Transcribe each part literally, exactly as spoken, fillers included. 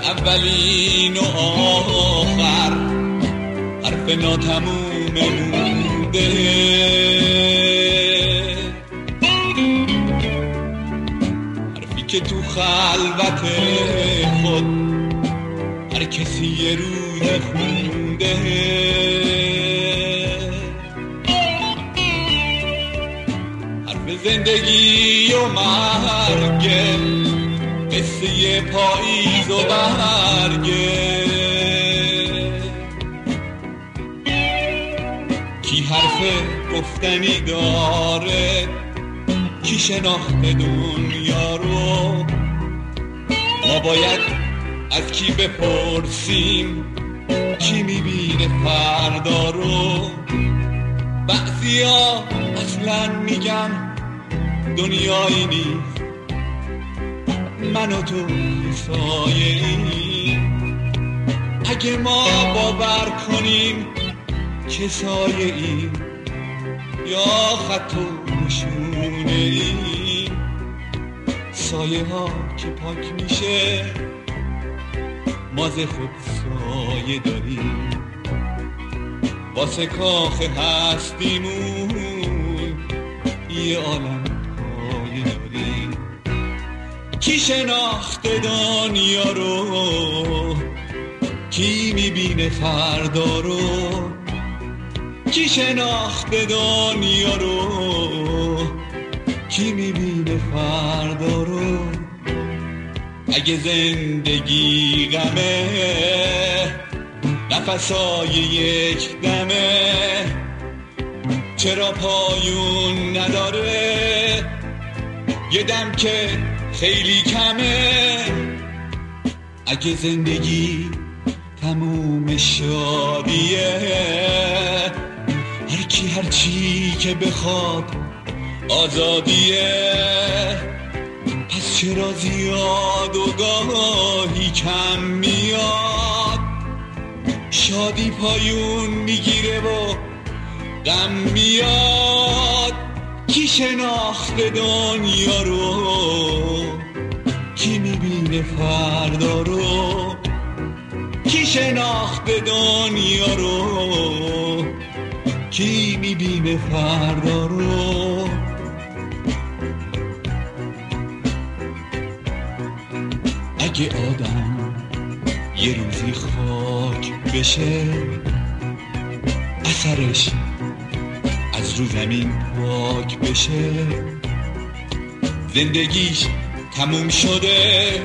اولین و آخر حرف ناتموم مونده، حرفی که تو خلوت خود هر کسی یه روز خونده، حرف زندگی و مرگه، قصه پاییز و برگه، کی حرف گفتنی داره، کی شناخته دنیا رو، ما باید از کی بپرسیم، کی میبینه فردا رو. بعضیا اصلا میگن دنیایی نیست، من و تو سایه ایم، اگه ما باور کنیم که سایه ایم یا خط و نشونه ایم، سایه ها که پاک میشه ما ز خود سایه داریم، واسه کاخ هستیمون یه عالم پایه داریم. کی شناخته دنیا رو، کی میبینه فردا رو، کی شناخته دنیا رو، کی میبینه فردا رو. اگه زندگی غمه، نفسای یک دمه، چرا پایون نداره یه دم که خیلی کمه. اگه زندگی تموم شادیه، هر کی هر چی که بخواد آزادیه، پس چرا زیاد و گاهی کم میاد، شادی پایون میگیره و غم میاد. کی شناخته دنیا رو، کی میبینه فردا رو، کی شناخته دنیا رو، کی میبینه فردا رو. اگه آدم یه روزی خاک بشه، اثرش از رو زمین پاک بشه، زندگیش تموم شده،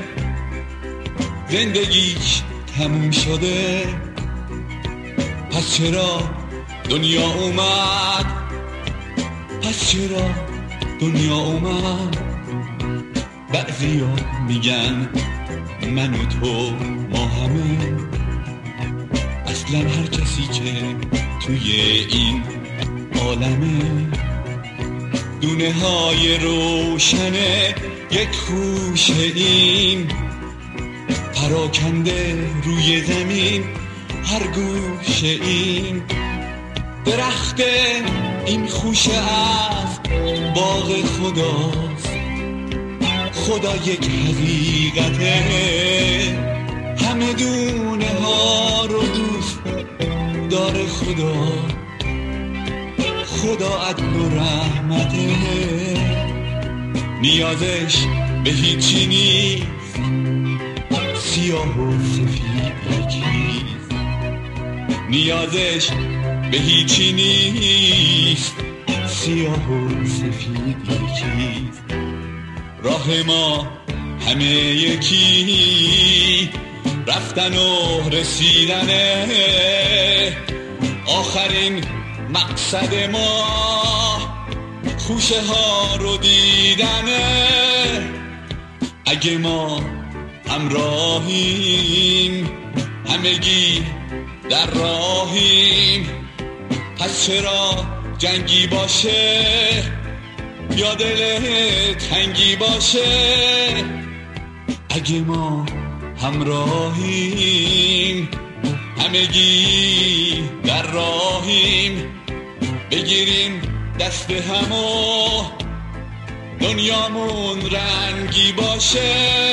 زندگیش تموم شده. پس چرا دنیا اومد، پس چرا دنیا اومد. بعضیا میگن من و تو ما همه، اصلا هر کسی که توی این عالمه دونه های روشنه یک خوشه این، پراکنده روی زمین هر گوشه این. درخت این خوشه از باغ خداست، خدا یک حقیقته، همه دونه ها رو دوست داره خدا، خدا عدل و رحمته، نیازش به هیچی نیست، سیاه و سفید یکیست، نیازش به هیچی نیست، سیاه و سفید یکیست. راه ما همه یکی، رفتن و رسیدنه، آخرین مقصد ما خوشه ها رو دیدنه. اگه ما همراهیم، همگی در راهیم، پس چرا جنگی باشه یا دل تنگی باشه. اگه ما همراهیم، همگی در راهیم، بگیریم دست همو دنیامون رنگی باشه.